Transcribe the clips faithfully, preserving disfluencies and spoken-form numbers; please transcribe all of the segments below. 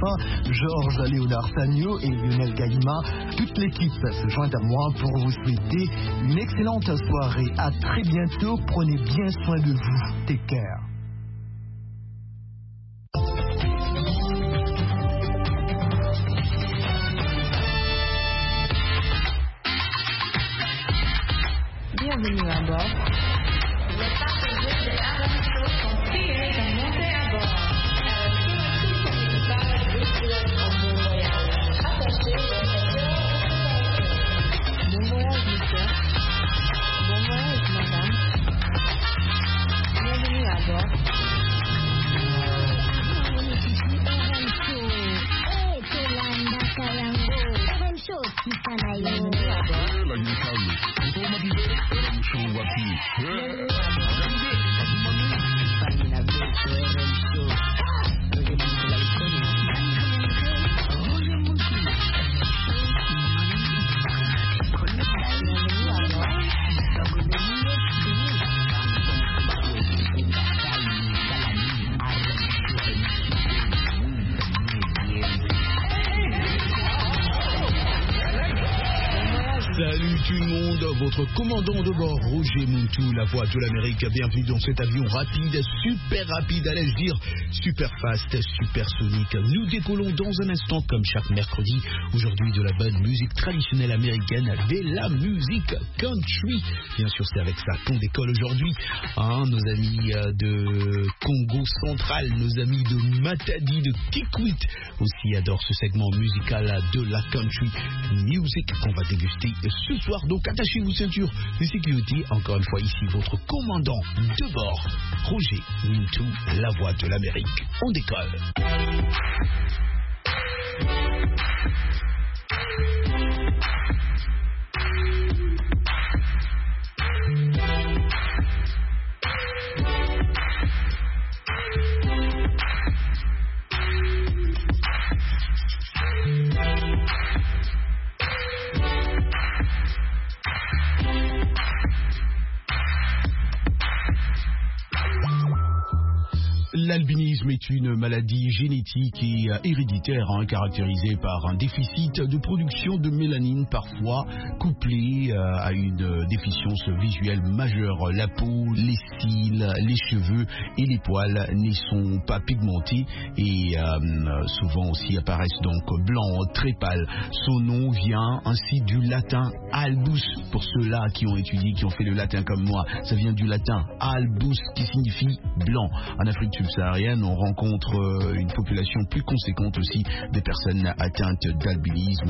Sylvain, Georges Léonard Sagno et Lionel Gaïma. Toute l'équipe se joint à moi pour vous souhaiter une excellente soirée. À très bientôt. Prenez bien soin de vous. Take care. Bienvenue à bord. Les passagers de Adam Show sont priés de monter à bord. Avec tout l'équipage de en bon voyage. Attachez vos ceintures au Bon voyage, monsieur. Bon voyage, madame. Bienvenue à bord. Bienvenue à bord. Salut tout le monde, votre commandant de bord, Roger Montou, la voix de l'Amérique. Bienvenue dans cet avion rapide, super rapide, allais-je dire, super fast, super sonique. Nous décollons dans un instant, comme chaque mercredi, aujourd'hui de la bonne musique traditionnelle américaine, de la musique country. Bien sûr, c'est avec ça qu'on décolle aujourd'hui. Hein, nos amis de Congo central, nos amis de Matadi, de Kikwit, aussi adorent ce segment musical de la country music qu'on va déguster ce soir. Donc attachez vos ceintures de sécurité. Encore une fois ici votre commandant de bord, Roger Montou, la voix de l'Amérique. On décolle. L'albinisme est une maladie génétique et héréditaire hein, caractérisée par un déficit de production de mélanine, parfois couplé euh, à une déficience visuelle majeure. La peau, les cils, les cheveux et les poils n'y sont pas pigmentés et euh, souvent aussi apparaissent donc blancs, très pâles. Son nom vient ainsi du latin albus. Pour ceux-là qui ont étudié, qui ont fait le latin comme moi, ça vient du latin albus qui signifie blanc. En Afrique subsaharienne, on rencontre euh, une population plus conséquente aussi des personnes atteintes d'albinisme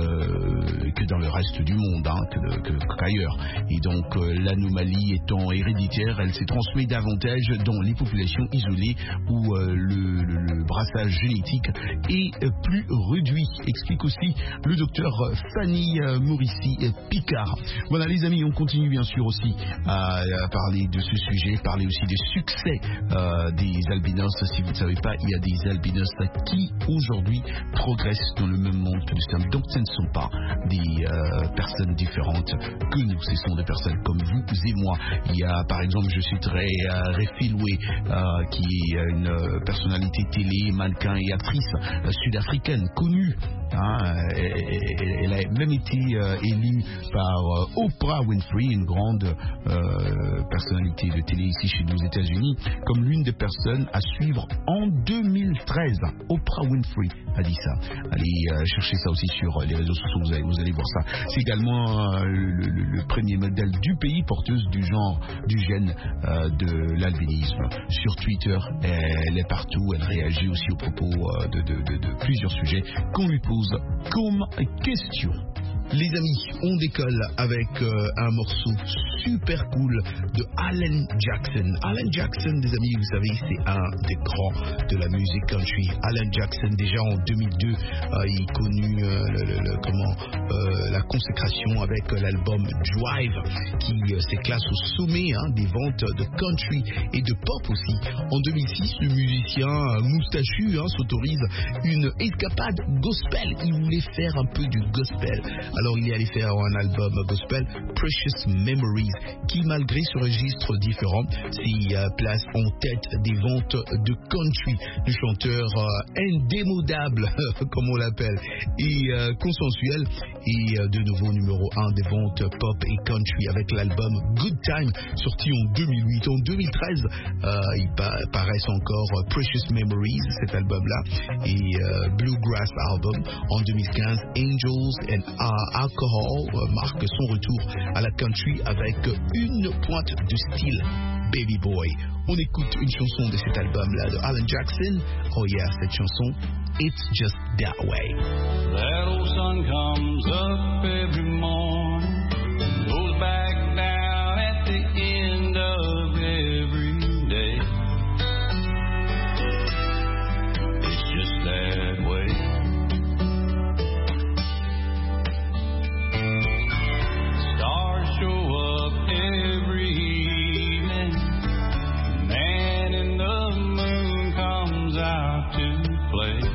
euh, que dans le reste du monde, hein, que, que, qu'ailleurs. Et donc euh, l'anomalie étant héréditaire, elle s'est transmise davantage dans les populations isolées où euh, le, le, le brassage génétique est euh, plus réduit. Explique aussi le docteur Fanny euh, Maurici euh, Picard. Voilà les amis, on continue bien sûr aussi à, à parler de ce sujet, parler aussi des succès euh, des albinos. Si vous ne savez pas, il y a des albinos qui aujourd'hui progressent dans le même monde que nous sommes. Donc ce ne sont pas des euh, personnes différentes que nous, ce sont des personnes comme vous et moi. Il y a par exemple, je citerai euh, Refilwe euh, qui est une euh, personnalité télé, mannequin et actrice euh, sud-africaine connue. Hein, elle, elle a même été euh, élue par euh, Oprah Winfrey, une grande euh, personnalité de télé ici chez nous aux États-Unis, comme l'une des personnes à suivre en deux mille treize. Oprah Winfrey a dit ça. Allez euh, chercher ça aussi sur les réseaux sociaux, vous allez, vous allez voir ça. C'est également euh, le, le, le premier modèle du pays porteuse du genre, du gène euh, de l'albinisme. Sur Twitter, elle est partout, elle réagit aussi aux propos euh, de, de, de, de plusieurs sujets qu'on lui pose comme question. Les amis, on décolle avec euh, un morceau super cool de Alan Jackson. Alan Jackson, des amis, vous savez, c'est un des grands de la musique country. Alan Jackson, déjà en deux mille deux, euh, il connut euh, le, le, le, comment, euh, la consécration avec euh, l'album Drive, qui euh, s'éclasse au sommet hein, des ventes de country et de pop aussi. En deux mille six, le musicien euh, moustachu hein, s'autorise une escapade gospel. Il voulait faire un peu du gospel. Alors il est allé faire un album gospel, Precious Memories, qui malgré ce registre différent, s'y euh, place en tête des ventes de country. Le chanteur euh, indémodable, comme on l'appelle, et euh, consensuel, et euh, de nouveau numéro un des ventes pop et country avec l'album Good Time, sorti en deux mille huit. En deux mille treize, euh, il pa- paraissent encore euh, Precious Memories, cet album-là, et euh, Bluegrass Album. En deux mille quinze, Angels and uh, Alcohol euh, marque son retour à la country avec une pointe de style Baby Boy. On écoute une chanson de cet album-là de Alan Jackson. Oh yeah, cette chanson, It's Just That Way. That old sun comes up every morning, goes back down at the end of every day. It's just that way. Stars show up every evening, man in the moon comes out to play.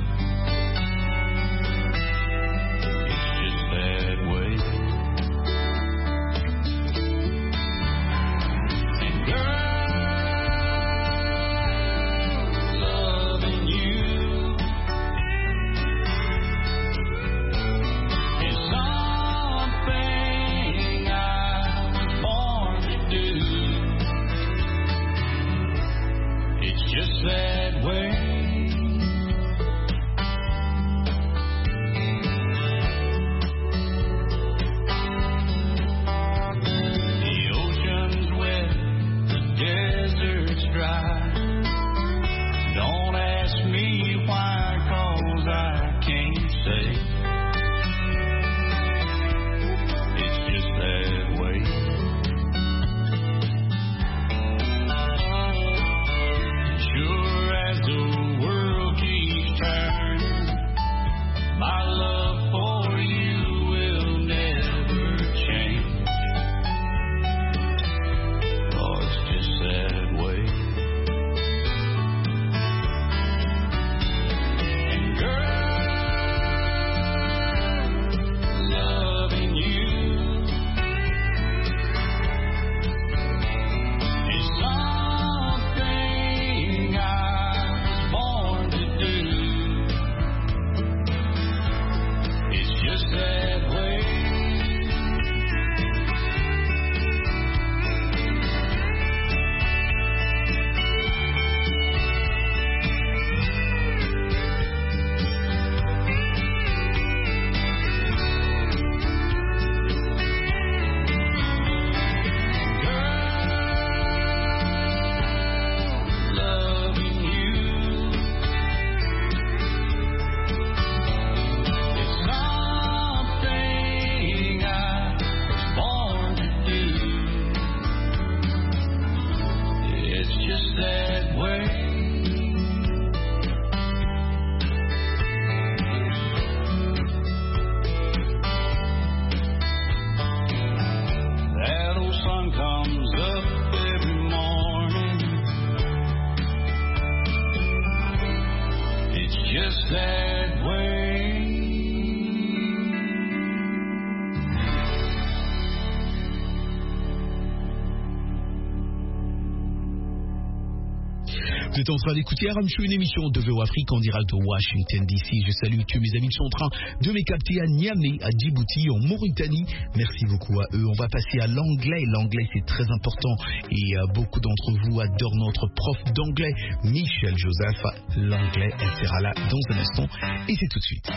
Vous êtes en train d'écouter Aram Show, une émission de V O Afrique en direct de Washington D C. Je salue tous mes amis qui sont en train de me capter à Niamey, à Djibouti, en Mauritanie. Merci beaucoup à eux. On va passer à l'anglais. L'anglais, c'est très important et euh, beaucoup d'entre vous adorent notre prof d'anglais, Michel Joseph. L'anglais, elle sera là dans un instant et c'est tout de suite.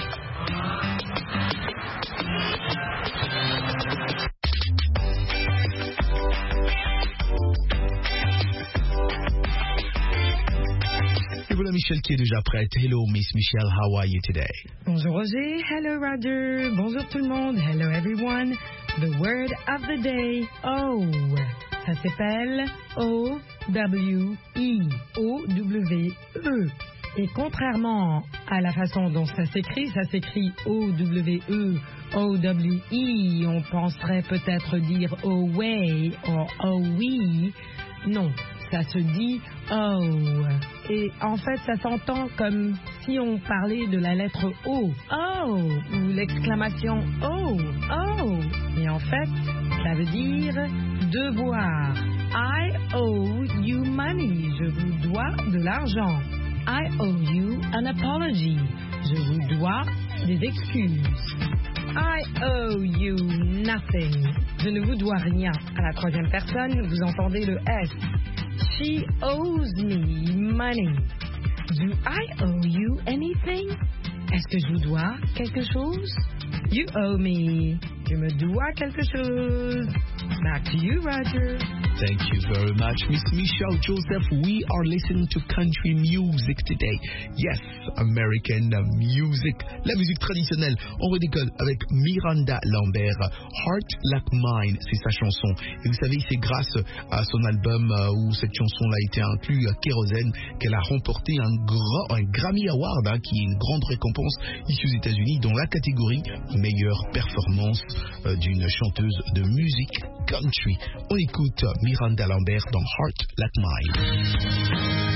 Et voilà Michel qui est déjà prête. Hello Miss Michelle, how are you today? Bonjour Roger, hello Roger, bonjour tout le monde, hello everyone. The word of the day, oh, ça s'appelle O W E, O W E. Et contrairement à la façon dont ça s'écrit, ça s'écrit O W E, O W E, on penserait peut-être dire oh way ou oh oui, non. Ça se dit oh. Et en fait, ça s'entend comme si on parlait de la lettre O, oh, ou l'exclamation oh, oh. Et en fait, ça veut dire devoir. I owe you money. Je vous dois de l'argent. I owe you an apology. Je vous dois des excuses. I owe you nothing. Je ne vous dois rien. À la troisième personne, vous entendez le S. She owes me money. Do I owe you anything? Est-ce que je vous dois quelque chose? You owe me. Je me dois quelque chose. Back to you, Roger. Thank you very much, Miss Michelle Joseph. We are listening to country music today. Yes, American music. La musique traditionnelle. On redécolle avec Miranda Lambert. Heart Like Mine, c'est sa chanson. Et vous savez, c'est grâce à son album euh, où cette chanson-là a été inclue à Kérosène qu'elle a remporté un, grand, un Grammy Award, hein, qui est une grande récompense ici aux États-Unis dans la catégorie meilleure performance euh, d'une chanteuse de musique country. On écoute Miranda Lambert dans Heart Like Mine.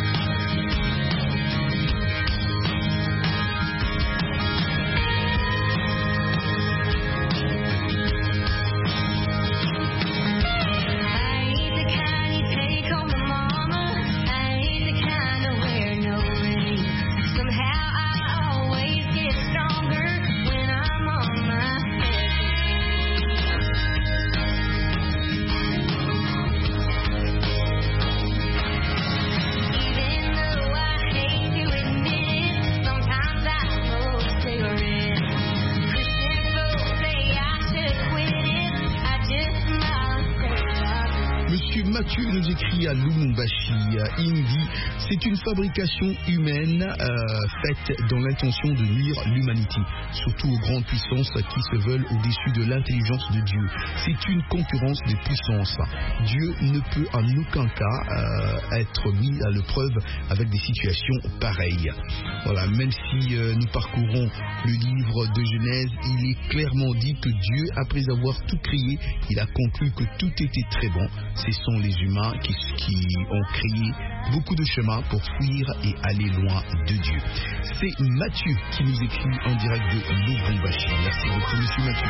Mathieu nous écrit à Lubumbashi, Indy, c'est une fabrication humaine euh, faite dans l'intention de nuire l'humanité, surtout aux grandes puissances qui se veulent au-dessus de l'intelligence de Dieu. C'est une concurrence des puissances. Dieu ne peut en aucun cas euh, être mis à l'épreuve avec des situations pareilles. Voilà, même si euh, nous parcourons le livre de Genèse, il est clairement dit que Dieu, après avoir tout créé, il a conclu que tout était très bon. Ce sont les humains qui, qui ont créé beaucoup de chemins pour fuir et aller loin de Dieu. C'est Mathieu qui nous écrit en direct de Lubumbashi. Merci beaucoup, monsieur Mathieu.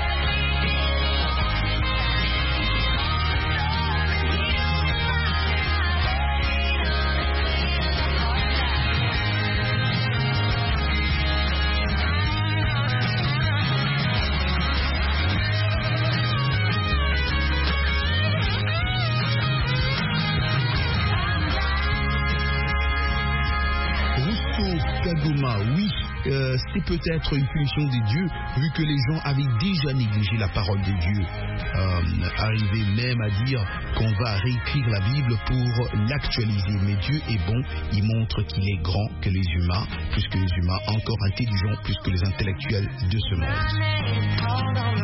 Oui, euh, c'est peut-être une punition des dieux, vu que les gens avaient déjà négligé la parole de Dieu, euh, arrivé même à dire qu'on va réécrire la Bible pour l'actualiser. Mais Dieu est bon, il montre qu'il est grand que les humains, plus que les humains, encore intelligents plus que les intellectuels de ce monde.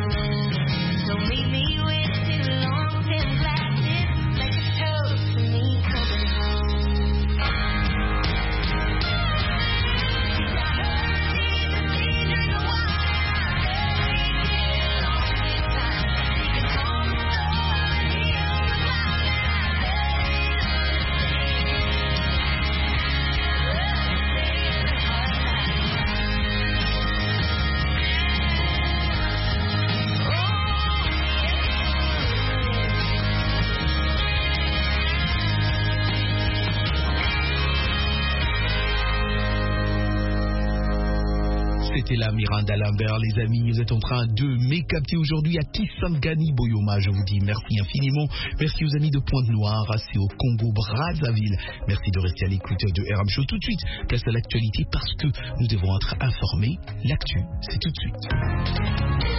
C'était la Miranda Lambert, les amis. Vous êtes en train de m'écapter aujourd'hui à Kisangani Boyoma. Je vous dis merci infiniment. Merci aux amis de Pointe-Noire, c'est au Congo-Brazzaville. Merci de rester à l'écoute de R M Show. Tout de suite, place à l'actualité parce que nous devons être informés. L'actu, c'est tout de suite.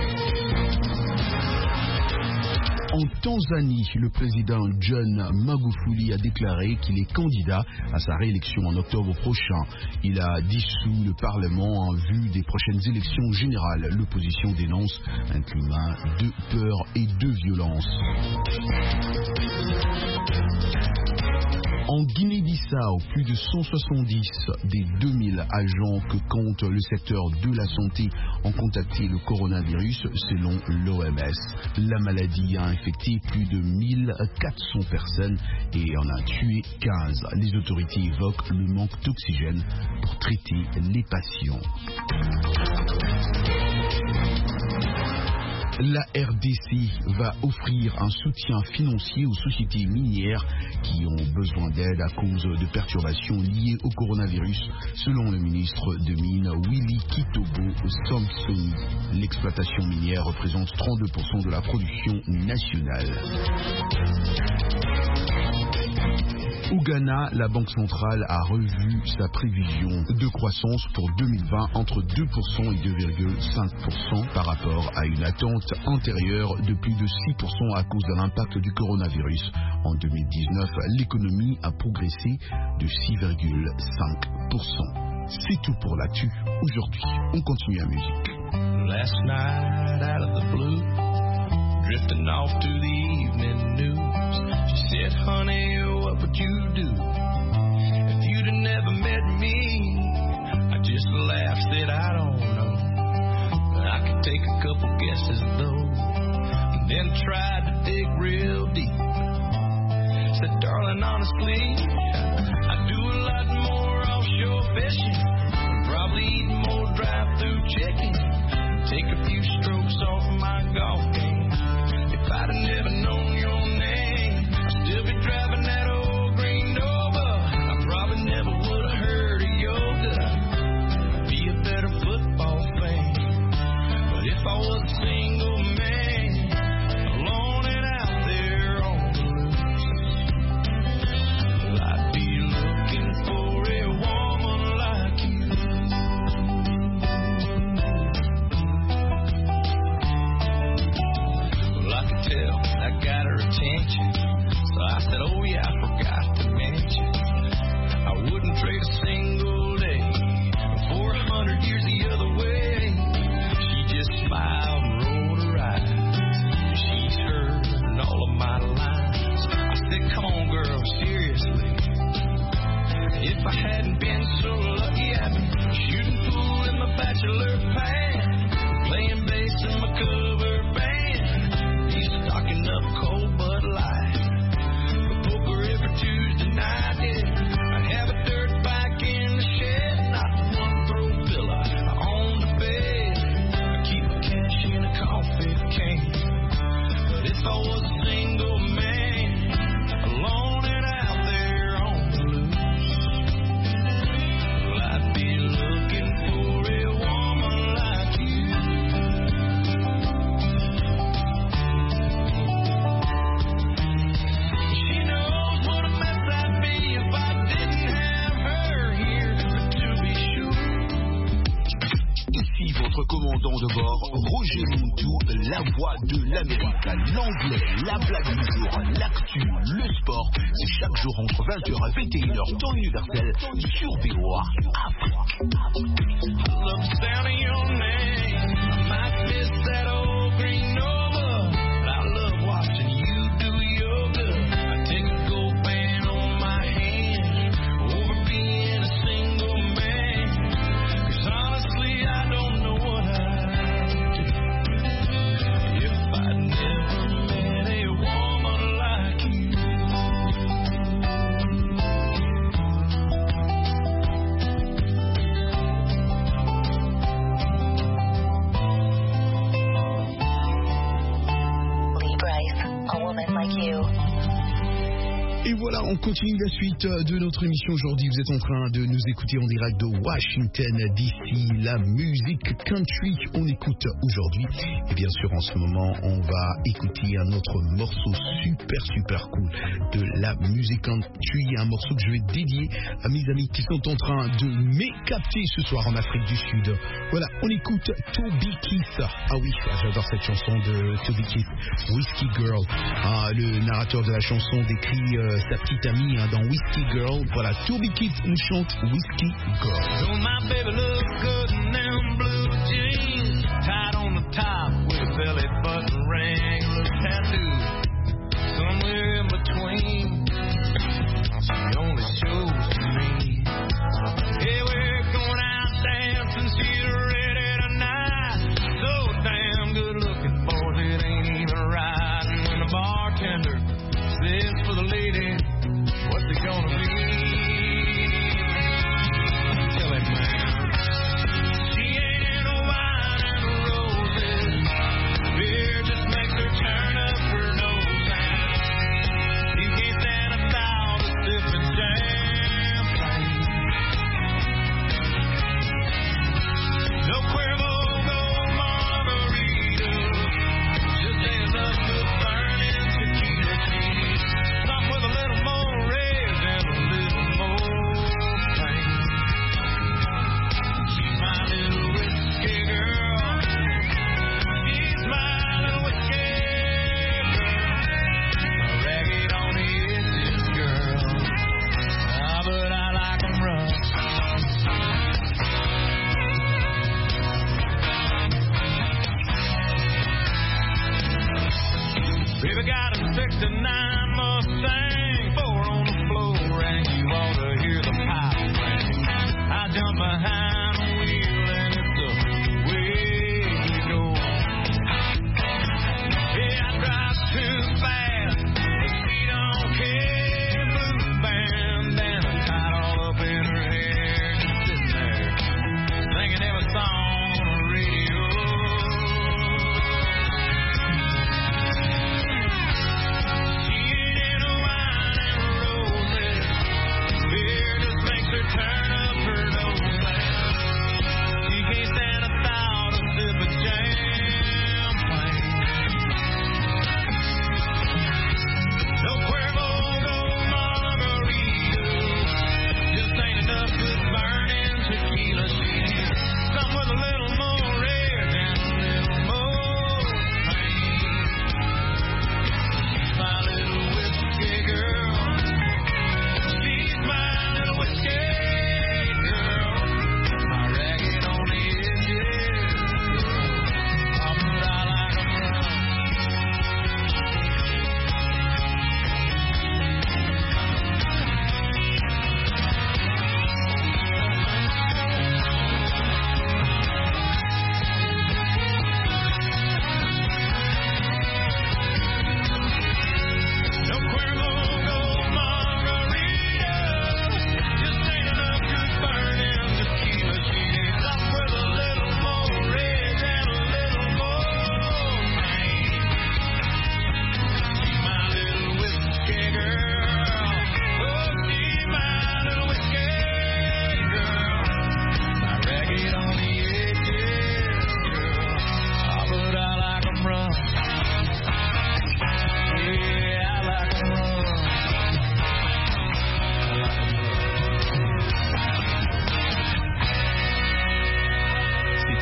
En Tanzanie, le président John Magufuli a déclaré qu'il est candidat à sa réélection en octobre prochain. Il a dissous le Parlement en vue des prochaines élections générales. L'opposition dénonce un climat de peur et de violence. En Guinée-Bissau, plus de cent soixante-dix des deux mille agents que compte le secteur de la santé ont contacté le coronavirus selon l'O M S. La maladie a infecté plus de mille quatre cents personnes et en a tué quinze. Les autorités évoquent le manque d'oxygène pour traiter les patients. La R D C va offrir un soutien financier aux sociétés minières qui ont besoin d'aide à cause de perturbations liées au coronavirus, selon le ministre de Mines Willy Kitobo Sampsoni. L'exploitation minière représente trente-deux pour cent de la production nationale. Au Ghana, la Banque centrale a revu sa prévision de croissance pour deux mille vingt entre deux pour cent et deux virgule cinq pour cent par rapport à une attente antérieure de plus de six pour cent à cause de l'impact du coronavirus. En deux mille dix-neuf, l'économie a progressé de six virgule cinq pour cent. C'est tout pour l'actu. Aujourd'hui, on continue la musique. Last night out of the blue, drifting off to the evening news. She said, honey, what would you do if you'd have never met me? I just laughed, said, I don't know. I could take a couple guesses though, and then tried to dig real deep. Said, darling, honestly, I do a lot more offshore fishing, probably eat more drive-through chicken, take a few strokes off my golf game. If I'd have never known your name, I'd still be driving that old green Nova. I probably never would have heard of yoga, be a better football fan. But if I was a single man, alone and out there on the loose, I'd be looking for a woman like you. Well, I could tell I got her attention, so I said, oh yeah, I forgot to mention, I wouldn't trade a single day for a hundred years the other way. She just smiled and rolled her eyes. She's heard all of my lines. I said, come on girl, seriously. If I hadn't been so lucky, I'd be shooting pool in my bachelor pad, playing bass in my cover band, be stocking up cold Bud Light, poker every Tuesday night, yeah. I'd have a dirt bike in the shed, not one throw pillow on the bed. I keep my cash in a coffee can. But if I was a single man, alone and out there on the loose, well, I'd be looking for a woman like you. She knows what a mess I'd be if I didn't have her here. But to be sure, Ici votre commandant de bord, Roger Muntu, la voix de l'Amérique, l'anglais, la blague du jour, l'actu, le sport. C'est chaque jour entre vingt heures et vingt et une heures temps universel sur V O A Afrique. I love the sound of your name. I might miss that old green Nova, but I love watching you do yoga. I take a gold band on my hand over being a single man. 'Cause honestly, I don't know what I'd do if I'd never met a woman like you. Lee Bryce, a woman like you. Et voilà, on continue la suite de notre émission aujourd'hui. Vous êtes en train de nous écouter en direct de Washington D C, la musique country. On écoute aujourd'hui. Et bien sûr, en ce moment, on va écouter un autre morceau super, super cool de la musique country. Un morceau que je vais dédier à mes amis qui sont en train de m'écapter ce soir en Afrique du Sud. Voilà, on écoute Toby Keith. Ah oui, j'adore cette chanson de Toby Keith, Whiskey Girl. Ah, le narrateur de la chanson décrit euh, sa petite amie hein, dans Whiskey Girl. Voilà, Toby Keith nous chante Whiskey Girl. Don't my baby look good in them blue jeans, tied on the top with a belly button ring, a little tattoo somewhere in between. So you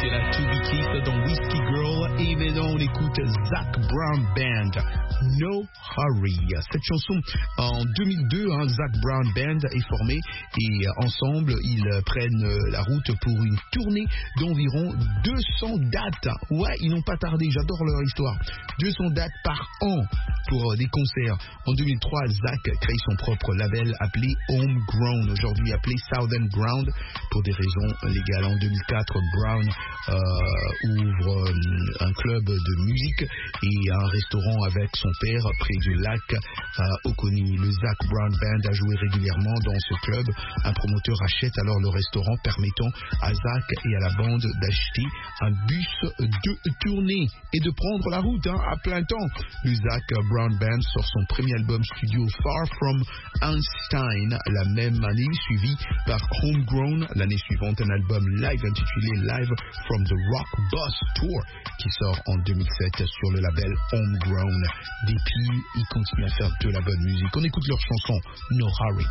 C'est la To Be Kissed dans Whiskey Girl. Et maintenant, on écoute Zac Brown Band, No Hurry. Cette chanson, en deux mille deux, hein, Zac Brown Band est formé et euh, ensemble, ils prennent euh, la route pour une tournée d'environ deux cents dates. Ouais, ils n'ont pas tardé, j'adore leur histoire. deux cents dates par an pour euh, des concerts. En deux mille trois, Zac crée son propre label appelé Homegrown, aujourd'hui appelé Southern Ground pour des raisons légales. En deux mille quatre, Brown euh, ouvre euh, un club de musique et un restaurant avec son père près du lac euh, Oconee. Le Zac Brown Band a joué régulièrement dans ce club. Un promoteur achète alors le restaurant, permettant à Zac et à la bande d'acheter un bus de tournée et de prendre la route hein, à plein temps. Le Zac Brown Band sort son premier album studio Far From Einstein la même année, suivi par Homegrown l'année suivante, un album live intitulé Live From The Rock Boss Tour qui sort en deux mille sept sur le label Homegrown. Depuis, ils continuent à faire de la bonne musique. On écoute leur chanson No Hurry.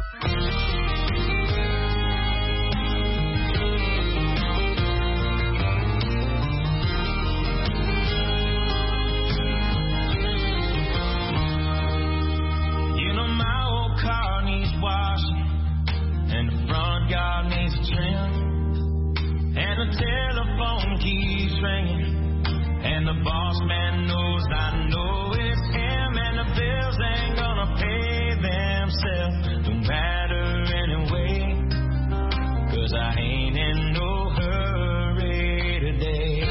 And the telephone keeps ringing, and the boss man knows I know it's him, and the bills ain't gonna pay themselves, no matter anyway, 'cause I ain't in no hurry today.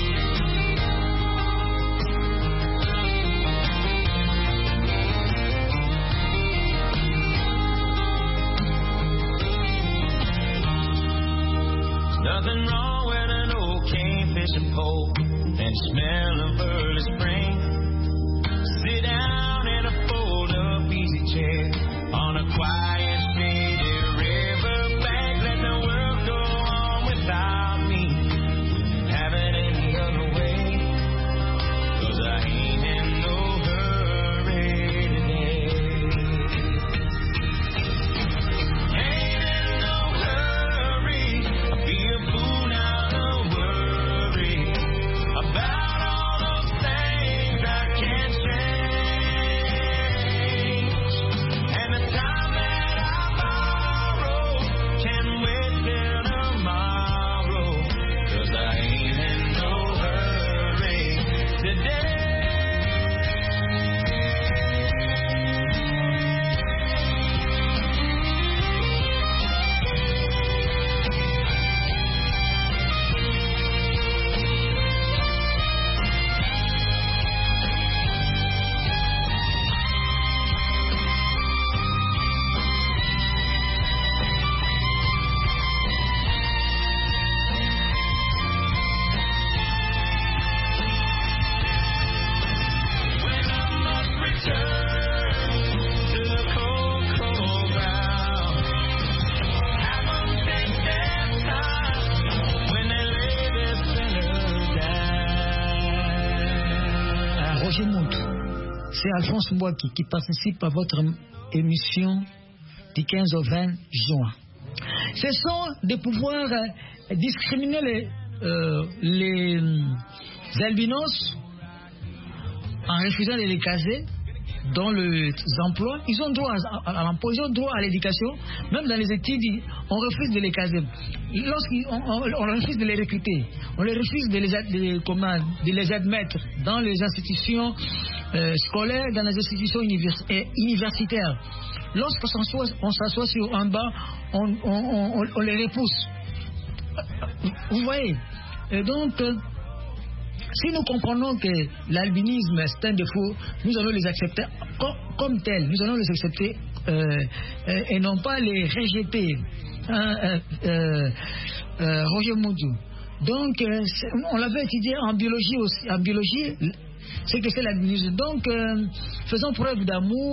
Nothing wrong with an old cane fishing pole and smell of early spring. Sit down in a fold-up easy chair on a quiet, shady river bank. Let the world go on without me. Wouldn't have it any other way, 'cause I ain't in no hurry today. Ain't in no hurry. I'll be a fool now to worry about all those things I can't change. And the time that I borrow can wait till tomorrow, 'cause I ain't in no hurry today. When I must return to the cold, cold ground, have 'em take their time when they lay their sinners down. Roger Montou, c'est Alphonse Mbouaki qui participe à votre émission du quinze au vingt juin. Ce sont de pouvoir euh, discriminer les, euh, les euh, albinos en refusant de les caser dans les emplois. Ils ont droit à, à, à l'emploi, ils ont droit à l'éducation. Même dans les études, on refuse de les caser. Lorsqu'on on, on refuse de les recruter, on les refuse de les, ad- de, comment, de les admettre dans les institutions euh, scolaires, dans les institutions univers- euh, universitaires. Lorsqu'on s'assoit, on s'assoit sur un banc, on, on, on, on les repousse. Vous voyez. Et donc, euh, si nous comprenons que l'albinisme est un défaut, nous allons les accepter comme, comme tels. Nous allons les accepter euh, euh, et non pas les rejeter. Hein, euh, euh, euh, Roger Moudou. Donc, euh, c'est- on l'avait étudié en biologie aussi. En biologie, c'est que c'est l'albinisme. Donc, euh, faisons preuve d'amour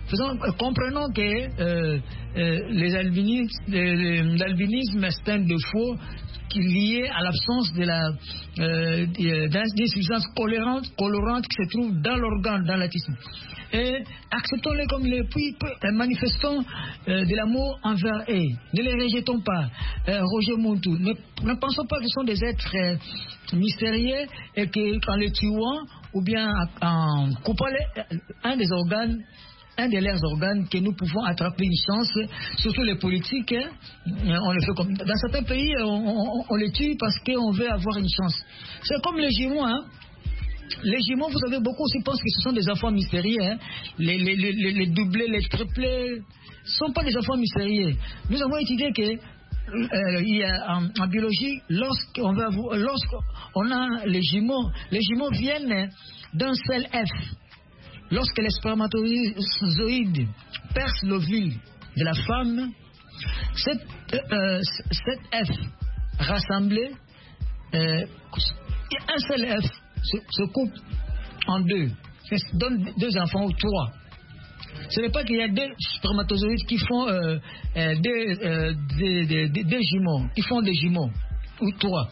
faisons, euh, comprenons que euh, euh, les albinistes, euh, l'albinisme c'est un défaut qui est lié à l'absence de la euh, d'une substance colorante, colorante qui se trouve dans l'organe, dans la tissu. Et acceptons-les comme les puis manifestons euh, de l'amour envers eux. Ne les rejetons pas. Euh, Roger Muntu, ne, ne pensons pas qu'ils sont des êtres euh, mystérieux et qu'en les tuant ou bien en coupant les, un des organes, un de leurs organes, que nous pouvons attraper une chance, surtout les politiques. Hein, on le fait comme dans certains pays, on, on, on les tue parce qu'on veut avoir une chance. C'est comme les jumeaux, hein. Les jumeaux, vous savez, beaucoup aussi pensent que ce sont des enfants mystérieux. Hein. Les, les, les, les doublés, les triplés, ne sont pas des enfants mystérieux. Nous avons étudié que euh, il y a, en, en biologie, lorsqu'on va, lorsqu'on a les jumeaux, les jumeaux viennent d'un seul F. Lorsque les spermatozoïdes percent l'ovule de la femme, cette, euh, cette F rassemblée, euh, un seul F se, se coupe en deux, ça donne deux enfants ou trois. Ce n'est pas qu'il y a deux spermatozoïdes qui font euh, euh, des, euh, des, des, des, des jumeaux, qui font des jumeaux, ou trois.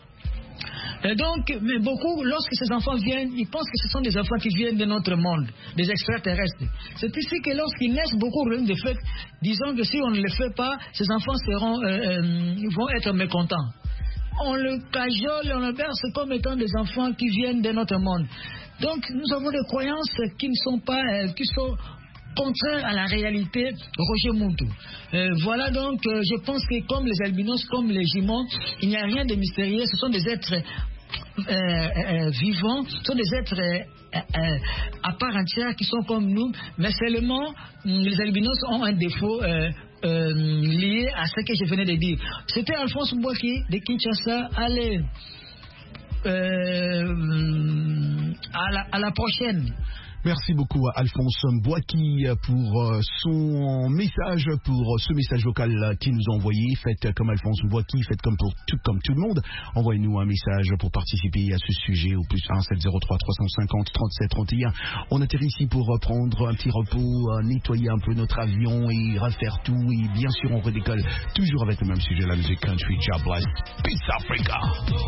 Et donc, mais beaucoup, lorsque ces enfants viennent, ils pensent que ce sont des enfants qui viennent de notre monde, des extraterrestres. C'est ici que lorsqu'ils naissent, beaucoup de fait, disons que si on ne le fait pas, ces enfants seront, euh, euh, vont être mécontents. On le cajole, on le berce comme étant des enfants qui viennent de notre monde. Donc, nous avons des croyances qui ne sont pas, euh, qui sont contraires à la réalité. Roger Muntu. Euh, voilà donc, euh, je pense que comme les albinos, comme les jumeaux, il n'y a rien de mystérieux. Ce sont des êtres euh, euh, vivants, ce sont des êtres euh, euh, à part entière qui sont comme nous, mais seulement les albinos ont un défaut euh, euh, lié à ce que je venais de dire. C'était Alphonse Mbouaki de Kinshasa. Allez, euh, à, la, à la prochaine. Merci beaucoup à Alphonse Mbouaki pour son message, pour ce message vocal qu'il nous a envoyé. Faites comme Alphonse Mbouaki, faites comme, pour tout, comme tout le monde. Envoyez-nous un message pour participer à ce sujet au plus un sept zéro trois trois cent cinquante trente-sept trente et un. On atterrit ici pour prendre un petit repos, nettoyer un peu notre avion et refaire tout. Et bien sûr, on redécolle toujours avec le même sujet, la musique country. God bless. Peace Africa.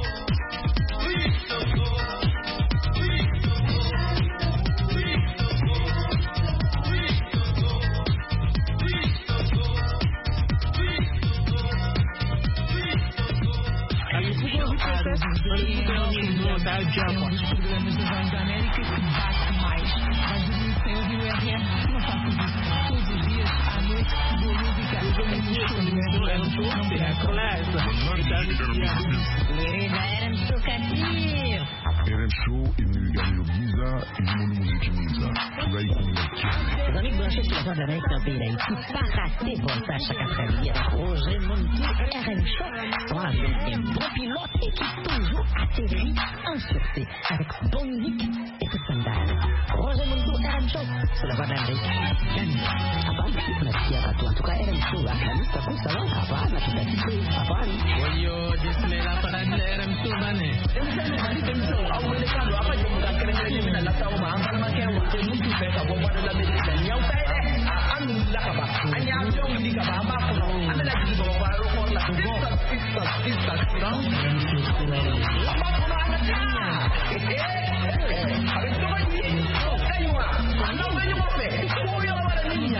R M Show ime ganhou Giza e Mundo Music Miza. Por aí com o Os amigos brancos que levam da noite ao Beira e que pas rater voltar chaque après-midi avec Roger Muntu R M Show sont avec un bon pilote et qui toujours atterrit en sûreté avec bonne musique et tout scandale. Roger Muntu R M Show sur la voie d'Amérique. Apaan sih penasihat atau en tout cas R M Show akan tapi salah apaan atau tadi apaan? Wayo Bismillah pada R M Show mana? R M Show awal kalau apa je bukan kena-kena minta lah tahu mah apa nama kau je mungkin saya kau buat dalam Amerika ni yang saya alhamdulillah kaba hanya jom di kaba apa pun ada lagi bawa baru pun lah kita kita kita sedang apa pun ada tanya habis tu lagi kayuwa anda banyak apa kau yang ada ni ya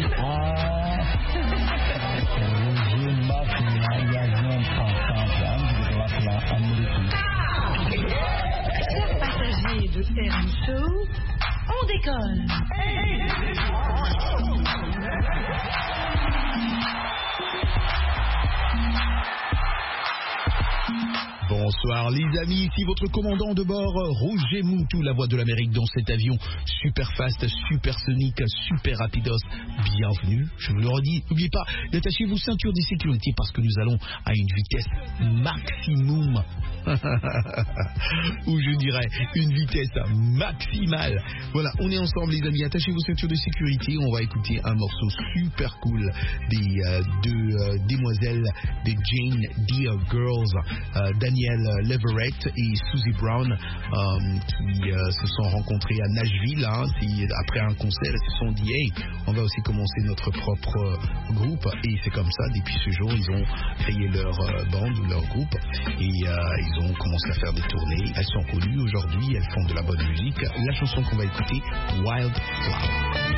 Passagers de R M Show, on décolle. Bonsoir les amis, ici votre commandant de bord, Roger Muntu, la voix de l'Amérique dans cet avion super fast, super sonique, super rapidos. Bienvenue, je vous le redis, n'oubliez pas d'attacher vos ceintures de sécurité parce que nous allons à une vitesse maximum ou je dirais une vitesse maximale. Voilà, on est ensemble les amis, attachez vos ceintures de sécurité, on va écouter un morceau super cool des euh, deux euh, demoiselles de Jane Deere Girls, euh, Danielle Leverett et Susie Brown, euh, qui euh, se sont rencontrées à Nashville, hein, après un concert, elles se sont dit hey, on va aussi commencer notre propre euh, groupe, et c'est comme ça, depuis ce jour ils ont créé leur euh, bande ou leur groupe, et euh, ils ont commencé à faire des tournées. Elles sont connues aujourd'hui, elles font de la bonne musique. La chanson qu'on va écouter, Wild Flower.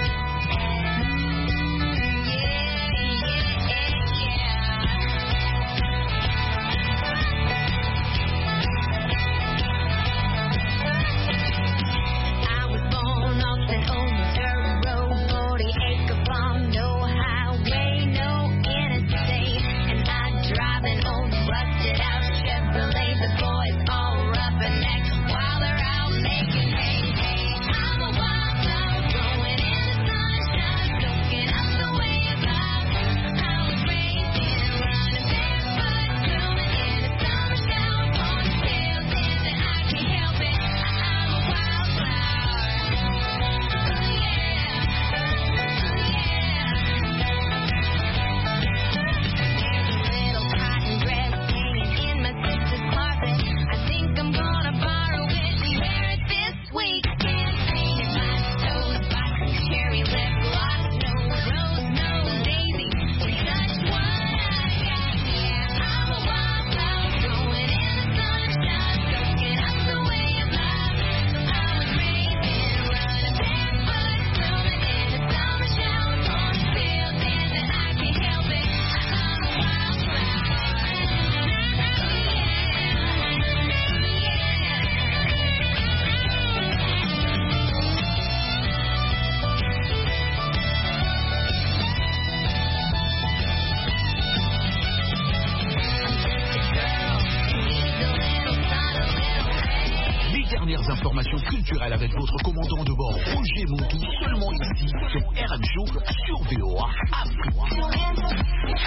Informations culturelles avec votre commandant de bord Roger Montou, seulement ici sur R M Show sur V O A Afrique.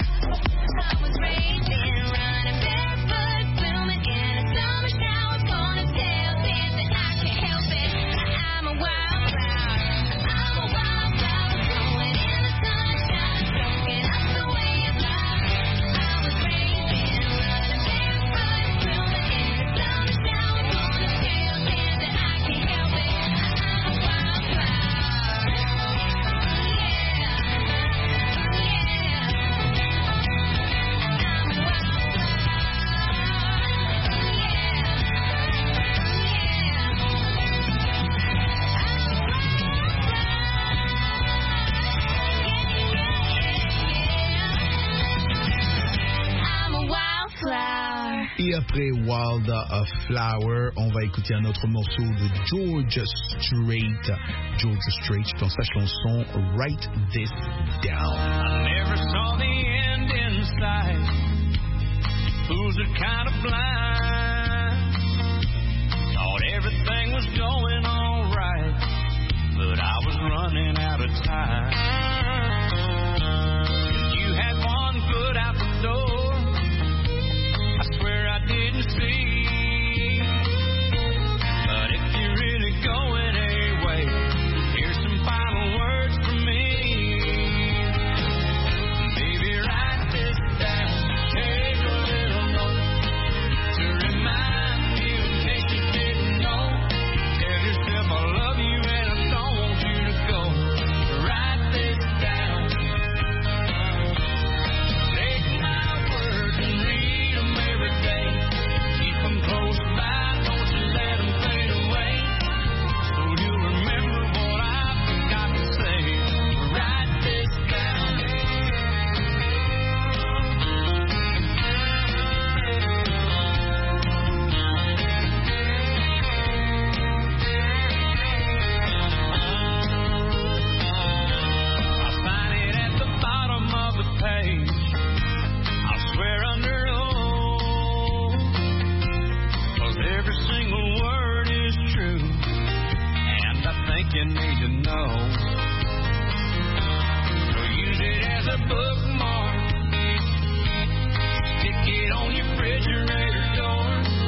Et après Wild Flower, on va écouter un autre morceau de George Strait. George Strait dans sa chanson Write This Down. I never saw the end in sight. Fools are kind of blind. Thought everything was going all right, but I was running out of time. You had one foot out the door. I swear I didn't see. But if you're really going away, here's some final words from me. Baby, write this down. Take a little note to remind me in case you didn't know. Tell yourself I love you and I don't want you to go. Write this down. Take my words and read them every day. Keep them close by, don't you let them fade away. So you'll remember what I've got to say. Write this down. I sign it at the bottom of the page. I'll swear under oath, 'cause every single word is true, and I think you need to know. So use it as a bookmark, stick it on your refrigerator door.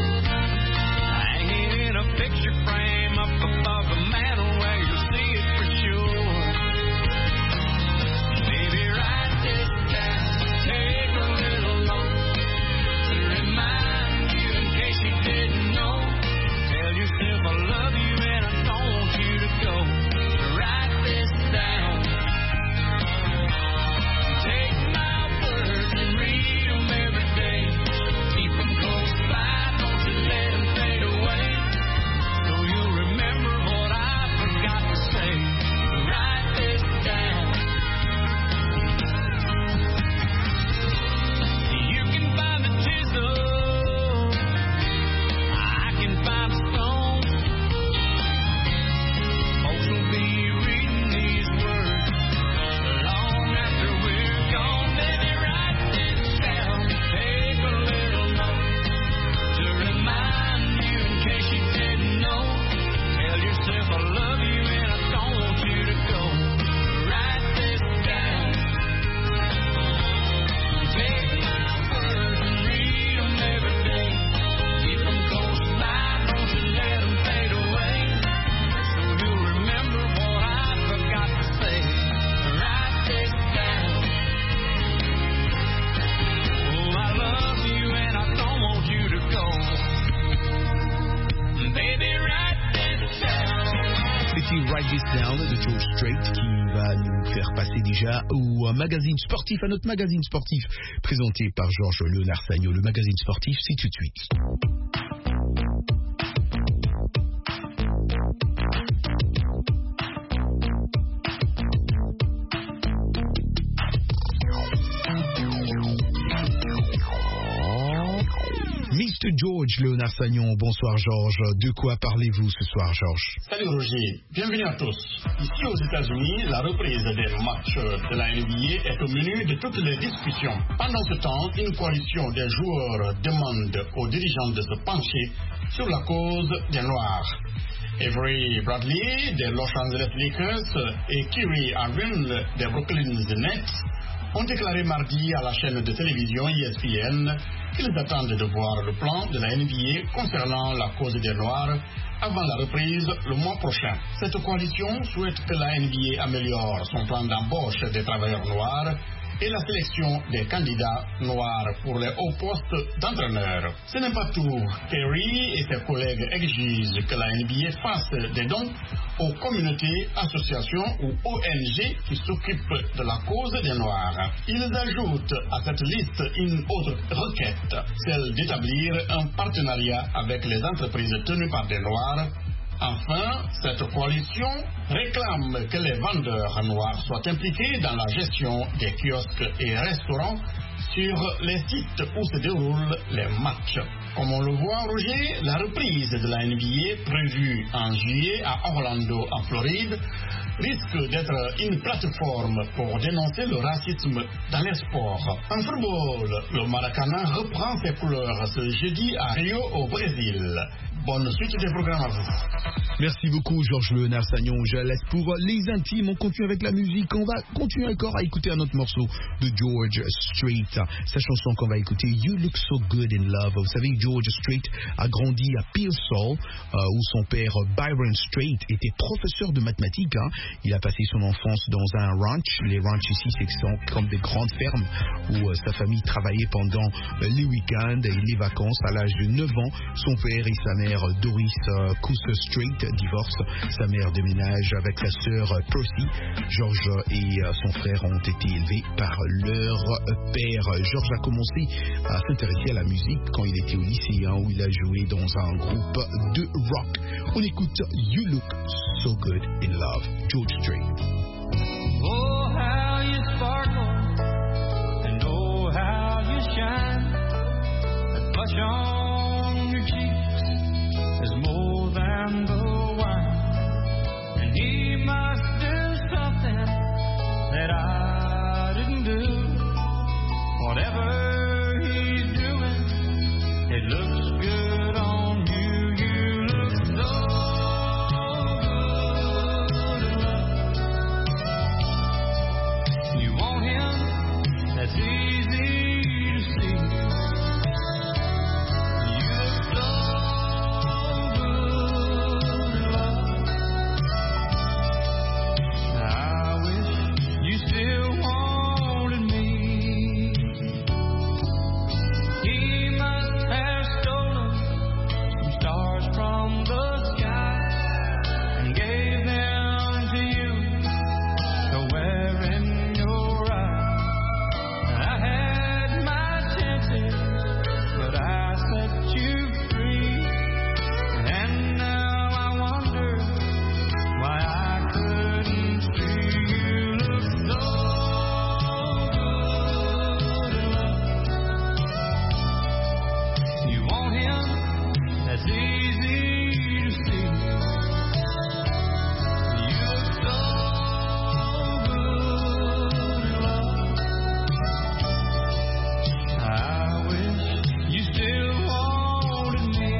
Write This Down de George Strait qui va nous faire passer déjà au magazine sportif, à notre magazine sportif présenté par Georges Léonard Sagno. Le magazine sportif, c'est tout de suite. mister George Léonard Sagnon, bonsoir Georges. De quoi parlez-vous ce soir, Georges? Salut Roger, bienvenue à tous. Ici aux États-Unis, la reprise des matchs de la N B A est au menu de toutes les discussions. Pendant ce temps, une coalition des joueurs demande aux dirigeants de se pencher sur la cause des Noirs. Avery Bradley des Los Angeles Lakers et Kyrie Irving des Brooklyn Nets ont déclaré mardi à la chaîne de télévision E S P N qu'ils attendent de voir le plan de la N B A concernant la cause des Noirs avant la reprise le mois prochain. Cette coalition souhaite que la N B A améliore son plan d'embauche des travailleurs noirs et la sélection des candidats noirs pour les hauts postes d'entraîneurs. Ce n'est pas tout. Kerry et ses collègues exigent que la N B A fasse des dons aux communautés, associations ou O N G qui s'occupent de la cause des Noirs. Ils ajoutent à cette liste une autre requête, celle d'établir un partenariat avec les entreprises tenues par des Noirs. Enfin, cette coalition réclame que les vendeurs noirs soient impliqués dans la gestion des kiosques et restaurants sur les sites où se déroulent les matchs. Comme on le voit, Roger, la reprise de la N B A prévue en juillet à Orlando, en Floride, risque d'être une plateforme pour dénoncer le racisme dans les sports. En football, le Maracanã reprend ses couleurs ce jeudi à Rio, au Brésil. Bonne suite des programmes à vous. Merci beaucoup Georges Léonard Sagnon. Je laisse pour les intimes. On continue avec la musique. On va continuer encore à écouter un autre morceau de George Strait. Sa chanson qu'on va écouter, You Look So Good in Love. Vous savez, George Strait a grandi à Pearsall, euh, où son père Byron Strait était professeur de mathématiques. Hein. Il a passé son enfance dans un ranch. Les ranchs ici, c'est comme des grandes fermes où euh, sa famille travaillait pendant euh, les week-ends et les vacances. À l'âge de neuf ans, son père et sa mère Doris euh, Cooser Strait divorcent. Sa mère déménage avec sa sœur euh, Percy. George et euh, son frère ont été élevés par leur euh, père. George a commencé à s'intéresser à la musique quand il était au lycée, hein, où il a joué dans un groupe de rock. On écoute You Look So Good in Love, George Strait. Oh, how you sparkle, and oh, how you shine. That blush on your cheeks is more than the wine. And he must do something that I didn't do. Whatever he's doing, it looks good on you. You look so good in love. You want him? That's easy to see. You look so good in love. I wish you still wanted me. He must have stolen some stars from the sky and gave them to you to wear in your eye. I had my chances, but I set you free. And now I wonder why I couldn't see. You look so good in love. You want him? That's easy to see. You look so good in love. I wish you still wanted me.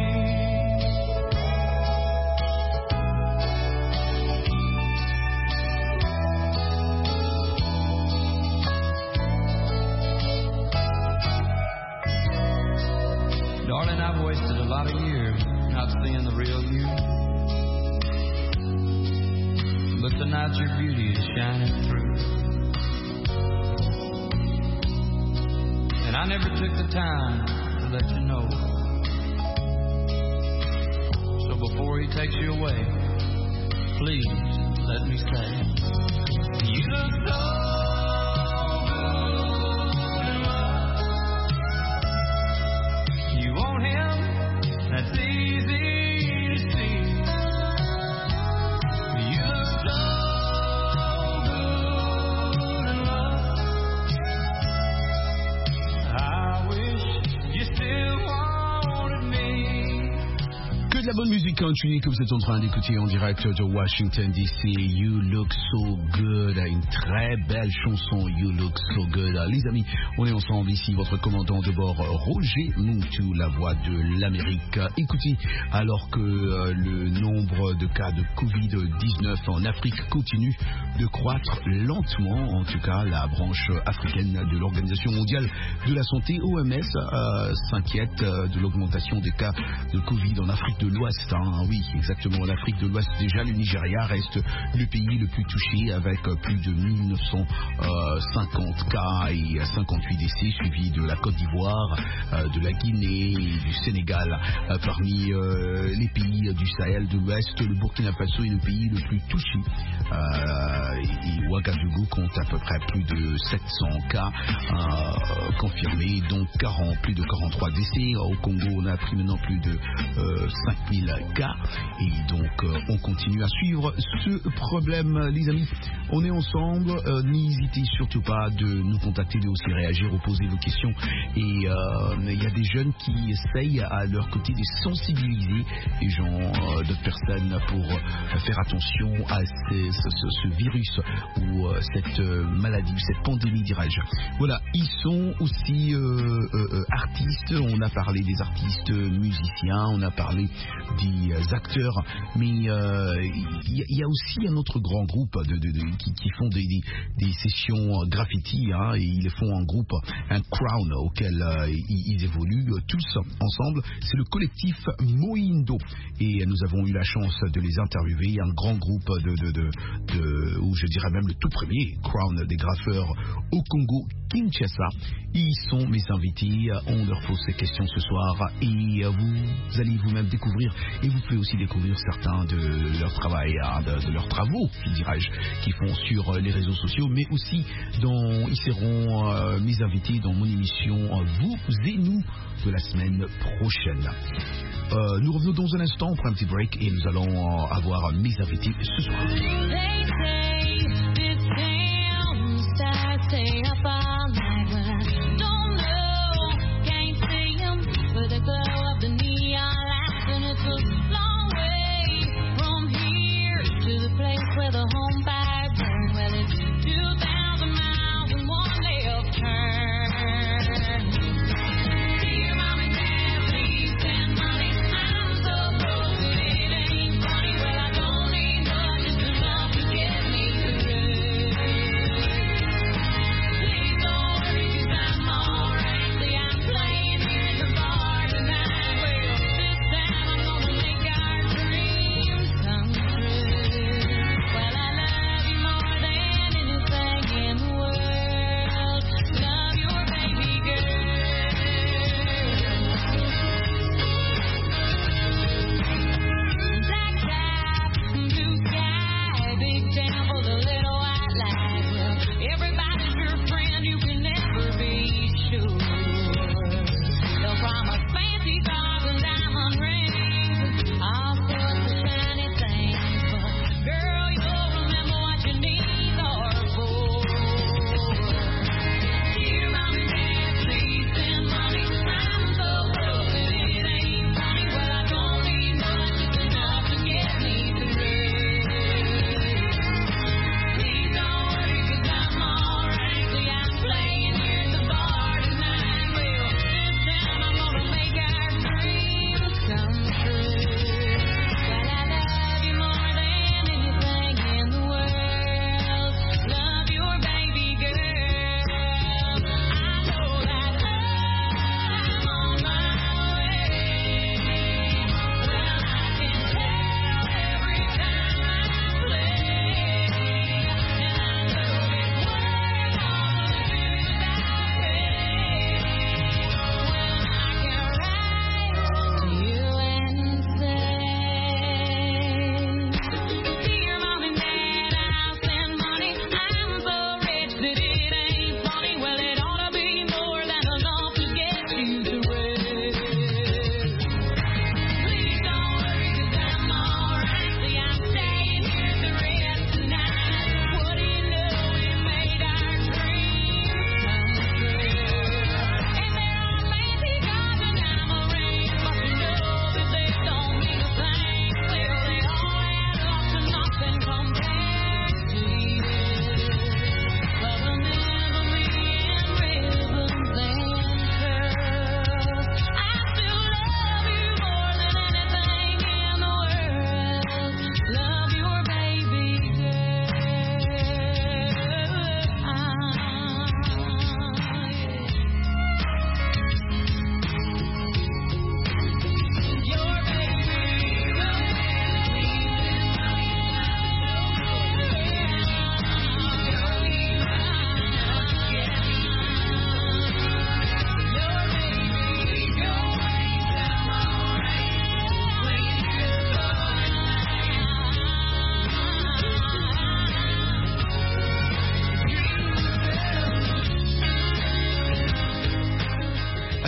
Darling, I've wasted a lot of years not seeing the real you. But tonight your beauty is shining through. And I never took the time to let you know. So before he takes you away, please let me say, you look so good in love. You want him? That's easy to see. You look so good in love. I wish you still wanted me. Que de la bonne musique country que vous êtes en train d'écouter en direct de Washington D C. You Look So Good, une très belle chanson. You Look So Good. Les amis, on est ensemble ici, votre commandant de bord Roger Moutou, la voix de l'Amérique. Écoutez, alors que euh, le nombre de cas de covid dix-neuf en Afrique continue de croître lentement, en tout cas la branche africaine de l'Organisation mondiale de la santé, O M S, euh, s'inquiète euh, de l'augmentation des cas de Covid en Afrique de l'Ouest. Hein. Oui, exactement, l'Afrique de l'Ouest. Déjà, le Nigeria reste le pays le plus touché avec plus de mille neuf cent cinquante cas et cinquante-huit décès, suivi de la Côte d'Ivoire, euh, de la Guinée et du Sénégal. Euh, parmi euh, les pays du Sahel de l'Ouest, le Burkina Faso est le pays le plus touché. Euh, et Ouagadougou compte à peu près plus de sept cents cas euh, confirmés, dont quarante, plus de quarante-trois décès. Au Congo, on a pris maintenant plus de euh, cinq mille cas. Et donc, euh, on continue à suivre ce problème, les amis. On est ensemble. Euh, n'hésitez surtout pas de nous contacter, de aussi réagir ou poser vos questions. Et euh, il y a des jeunes qui essayent à leur côté de sensibiliser les gens, euh, d'autres personnes, pour euh, faire attention à ces, ce, ce, ce virus ou euh, cette euh, maladie, cette pandémie, dirais-je. Voilà, ils sont aussi euh, euh, artistes. On a parlé des artistes musiciens, on a parlé des acteurs, mais il euh, y, y a aussi un autre grand groupe de, de, de, qui, qui font des, des, des sessions graffiti, hein, et ils font un groupe, un crown auquel euh, ils, ils évoluent tous ensemble. C'est le collectif Moindo, et nous avons eu la chance de les interviewer. Un grand groupe de, de, de, de ou je dirais même le tout premier crown des graffeurs au Congo, Kinshasa. Ils sont mes invités. On leur pose ces questions ce soir et vous allez vous-même découvrir, et vous pouvez aussi découvrir certains de leur travail, de, de leurs travaux, dirais-je, qu'ils font sur les réseaux sociaux, mais aussi dans, ils seront euh, mes invités dans mon émission Vous et nous de la semaine prochaine. Euh, nous revenons dans un instant, on prend un petit break et nous allons euh, avoir mes invités ce soir. Me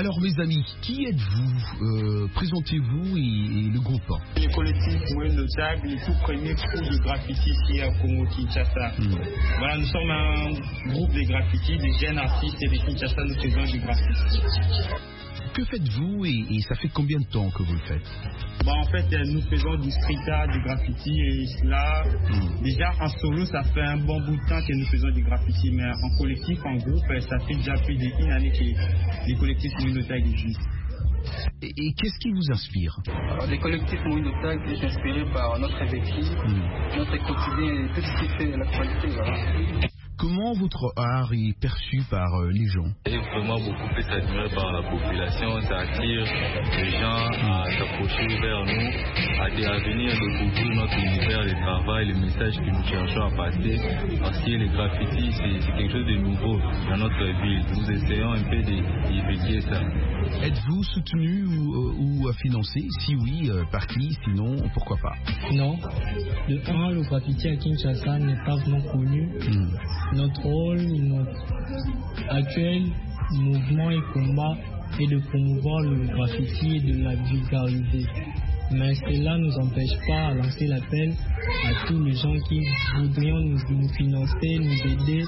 Alors mes amis, qui êtes-vous euh, Présentez-vous et, et le groupe. Le collectif Moyen Notable, le tout premier crew de graffiti ici à Congo-Kinshasa. Mm. Voilà, nous sommes un groupe de graffiti, des jeunes artistes et de Kinshasa, nous faisons du graffiti. Que faites-vous et, et ça fait combien de temps que vous le faites? Bah, en fait, nous faisons du street art, du graffiti et cela. Mm. Déjà en solo, ça fait un bon bout de temps que nous faisons du graffiti, mais en collectif, en groupe, ça fait déjà plus d'une année que les collectifs Mounotag existent. Et, et qu'est-ce qui vous inspire? Alors, les collectifs Mounotag sont inspirés par notre vécu, mm. notre quotidien et tout ce qui fait l'actualité. Voilà. Comment votre art est perçu par euh, les gens? C'est vraiment beaucoup plus admiré par la population. Ça attire les gens à s'approcher vers nous, à, à venir découvrir notre univers de travail, les messages que nous cherchons à passer. Parce que les graffitis, c'est quelque chose de nouveau dans notre ville. Nous essayons un peu d'éveiller ça. Êtes-vous soutenu ou, euh, ou financé? Si oui, euh, par qui? Sinon, pourquoi pas? Non. De un, le graffiti à Kinshasa n'est pas vraiment connu. Mm. Notre rôle, notre actuel mouvement et combat est de promouvoir le graffiti et de la vulgariser. Mais cela ne nous empêche pas de lancer l'appel à tous les gens qui voudraient nous, nous financer, nous aider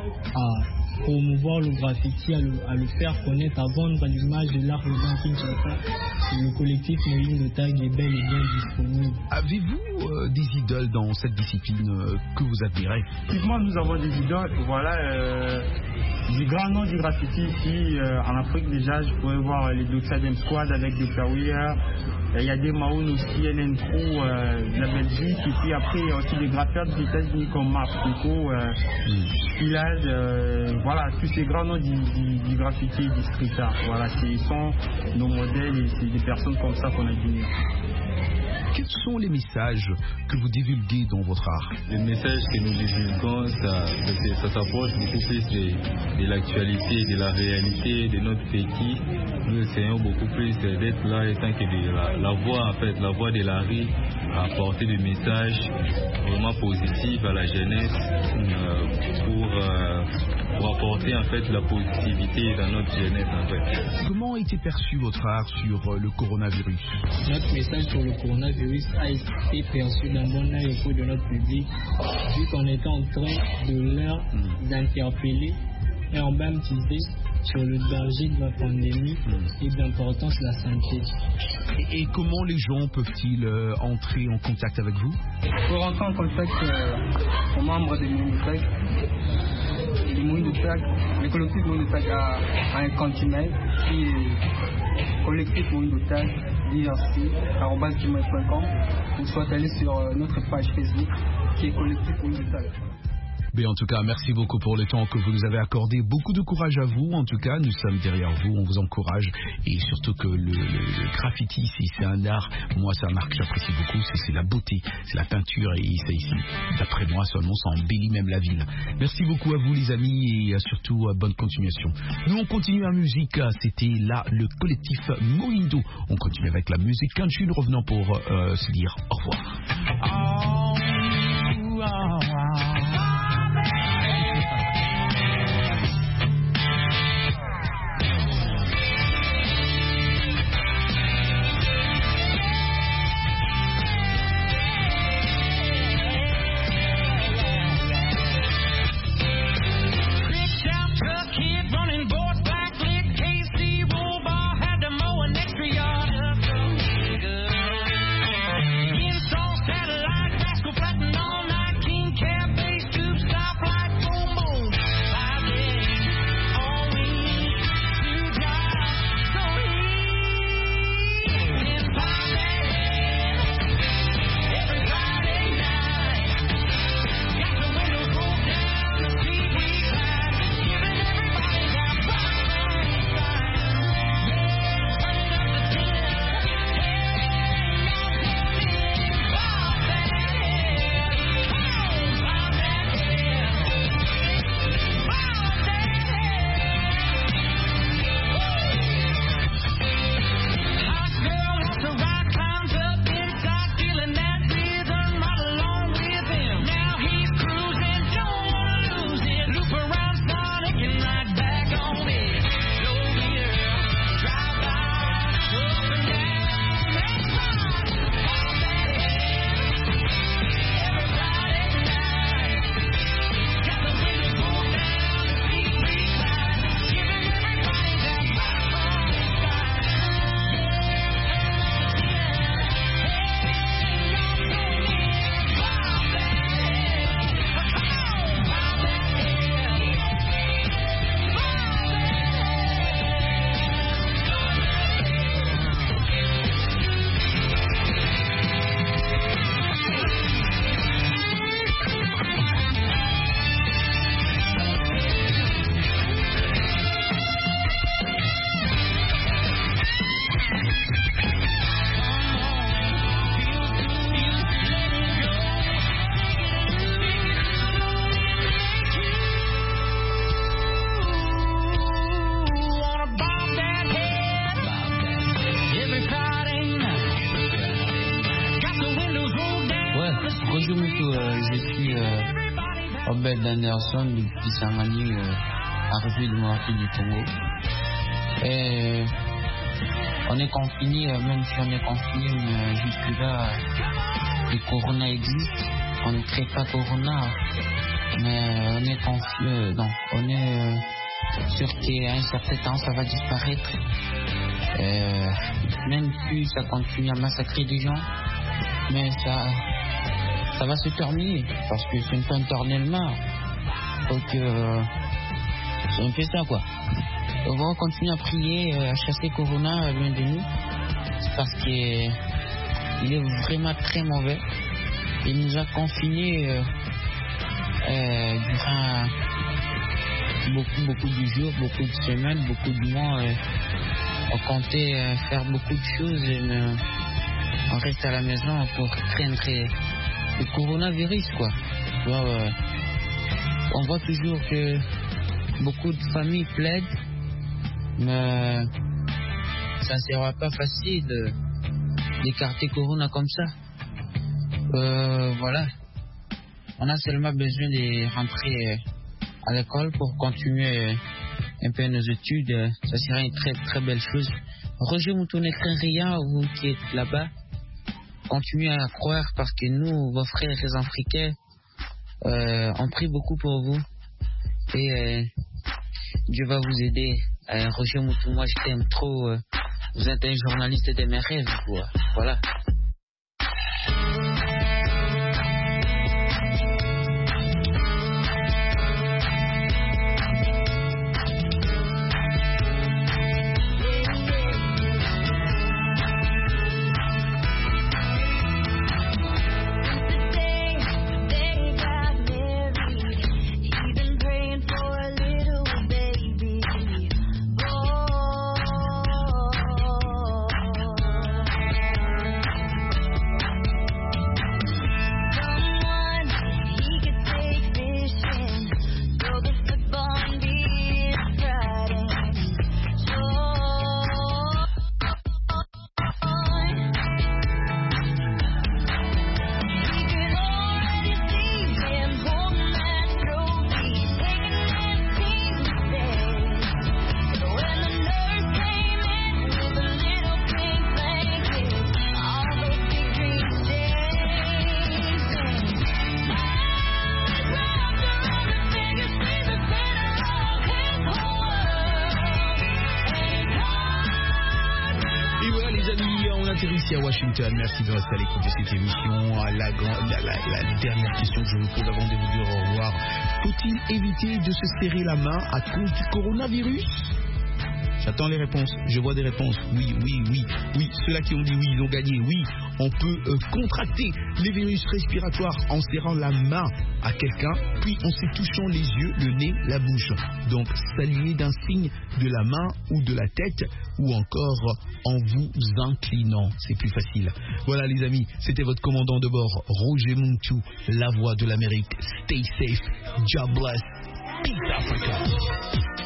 à promouvoir le graffiti, à le, à le faire connaître, à vendre l'image de l'art de Kinshasa. Le collectif Moyen Notag est bel et bien disponible. Avez-vous euh, des idoles dans cette discipline euh, que vous admirez? Effectivement, nous avons des idoles. Voilà, euh, du grand nom du graffiti ici euh, en Afrique déjà, je pourrais voir les Doxa Dem Squad avec des Weir. Il y a des Maoun aussi, N N Pro euh, de la Belgique. Et puis après, il y a aussi des graffeurs des États-Unis comme Marc Pico, euh, Pilad, euh, voilà, tous ces grands noms du, du, du graffiti et du street art. Voilà, ce sont nos modèles et c'est des personnes comme ça qu'on a admire. Quels sont les messages que vous divulguez dans votre art? Les messages que nous divulguons, ça, ça, ça s'approche beaucoup plus de, de l'actualité, de la réalité, de notre pays. Nous essayons beaucoup plus d'être là étant que de la, la voix, en fait, la voix de la rue, à apporter des messages vraiment positifs à la jeunesse euh, pour, euh, pour apporter en fait la positivité dans notre jeunesse en fait. Comment a été perçu votre art sur le coronavirus? Notre message sur le coronavirus a été perçu d'un bon œil auprès de notre public, vu qu'on était en train de leur d'interpeller et en baptiser sur le danger de la pandémie et de l'importance de la santé. Et, et comment les gens peuvent-ils euh, entrer en contact avec vous? Pour rentrer en contact euh, aux membres des Mounotag, le collectif Mounotag a, a un compte email qui est collectif Mounotag D R C arobase gmail point com ou soit aller sur euh, notre page Facebook qui est collectif Mounotag. Mais en tout cas, merci beaucoup pour le temps que vous nous avez accordé. Beaucoup de courage à vous. En tout cas, nous sommes derrière vous. On vous encourage. Et surtout que le, le, le graffiti, c'est un art. Moi, c'est un art que j'apprécie beaucoup. C'est la beauté, c'est la peinture. Et c'est ici, d'après moi seulement, ça embellit même la ville. Merci beaucoup à vous, les amis. Et surtout, bonne continuation. Nous, on continue en musique. C'était là le collectif Moindo. On continue avec la musique country. Nous revenons pour euh, se dire au revoir. Oh, oh, oh. Satellite euh, je suis euh, Robert Anderson depuis Sangani, euh, à République démocratique du Congo. Et on est confiné, euh, même si on est confiné, mais jusque-là, le corona existe. On ne crée pas corona, mais on est confiné, donc on est euh, sûr qu'à un certain temps, ça va disparaître. Euh, même si ça continue à massacrer des gens, mais ça, ça va se terminer parce que c'est une fin éternellement. Donc euh, c'est un peu ça quoi. On va continuer à prier, à chasser Corona loin de nous, parce qu'il est vraiment très mauvais. Il nous a confinés euh, euh, durant beaucoup beaucoup de jours, beaucoup de semaines, beaucoup de mois. Euh, on comptait euh, faire beaucoup de choses, mais on reste à la maison pour craindre le coronavirus quoi. Alors, euh, on voit toujours que beaucoup de familles plaident, mais ça ne sera pas facile d'écarter Corona comme ça. Euh, voilà. On a seulement besoin de rentrer à l'école pour continuer un peu nos études. Ça serait une très très belle chose. Roger Mouton ne craint rien, vous qui êtes là-bas. Continuez à croire parce que nous, vos frères les Africains, euh, on prie beaucoup pour vous. Et euh, Dieu va vous aider. Euh, Roger Mouton, moi je t'aime trop. Euh, vous êtes un journaliste de mes rêves. Quoi. Voilà. Ici à Washington, merci de rester à l'écoute de cette émission. La, la, la, la dernière question que je vous pose avant de vous dire au revoir. Faut-il éviter de se serrer la main à cause du coronavirus? J'attends les réponses. Je vois des réponses. Oui, oui, oui, oui. Ceux-là qui ont dit oui, ils ont gagné. Oui, on peut euh, contracter les virus respiratoires en serrant la main à quelqu'un, puis en se touchant les yeux, le nez, la bouche. Donc, saluer d'un signe de la main ou de la tête, ou encore en vous inclinant. C'est plus facile. Voilà, les amis, c'était votre commandant de bord, Roger Muntu, la voix de l'Amérique. Stay safe. God bless. Peace Africa.